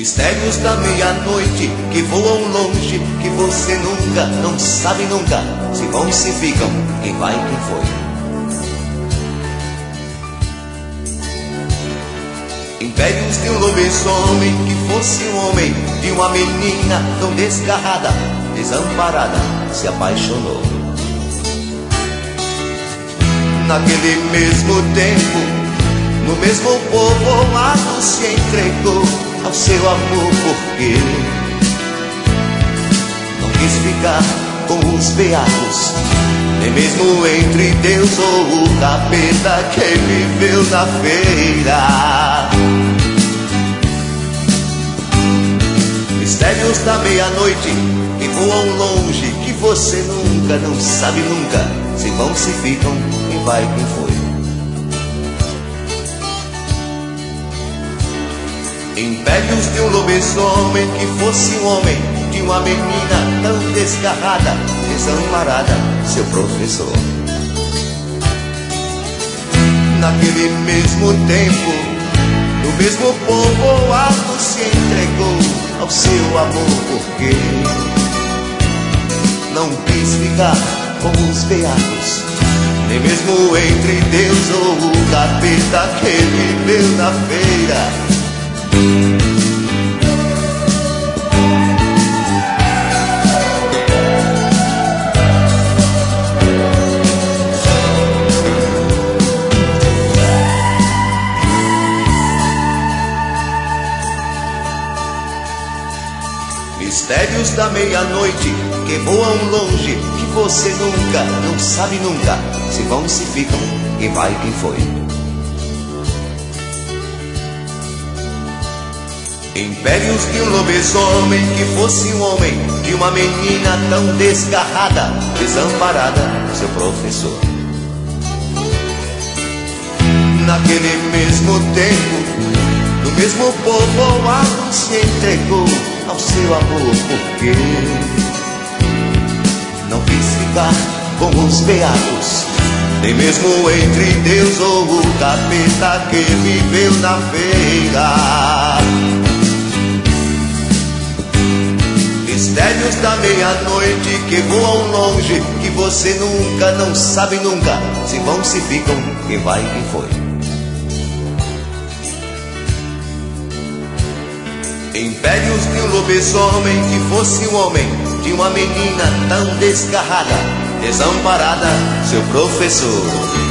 Mistérios da meia-noite que voam longe, que você nunca, não sabe nunca, se vão, se ficam, quem vai, quem foi. Impérios de um lobisomem que fosse um homem, de uma menina tão desgarrada, desamparada, se apaixonou. Naquele mesmo tempo, no mesmo povoado, se entregou ao seu amor, porque não quis ficar com os beatos, nem mesmo entre Deus ou o capeta que viveu na feira. Mistérios da meia-noite que voam longe, que você nunca, não sabe nunca, se vão, se ficam, quem vai, quem foi. Impérios de um lobisomem que fosse um homem, de uma menina tão desgarrada, desamparada, seu professor. Naquele mesmo tempo, no mesmo povoado, se entregou ao seu amor, porque não quis ficar com os beatos, nem mesmo entre Deus ou o capeta que viveu na feira. Mistérios da meia-noite que voam longe, que você nunca, não sabe nunca, se vão, se ficam, quem vai, quem foi. Impérios de um lobisomem que fosse um homem, de uma menina tão desgarrada, desamparada, seu professor. Naquele mesmo tempo, no mesmo povoado, se entregou ao seu amor, porque não quis ficar com os beatos, nem mesmo entre Deus ou o capeta que viveu na feira. Mistérios da meia-noite que voam longe, que você nunca, não sabe nunca, se vão, se ficam, quem vai, quem foi. Impérios de um lobisomem que fosse um homem, de uma menina tão desgarrada, desamparada, seu professor.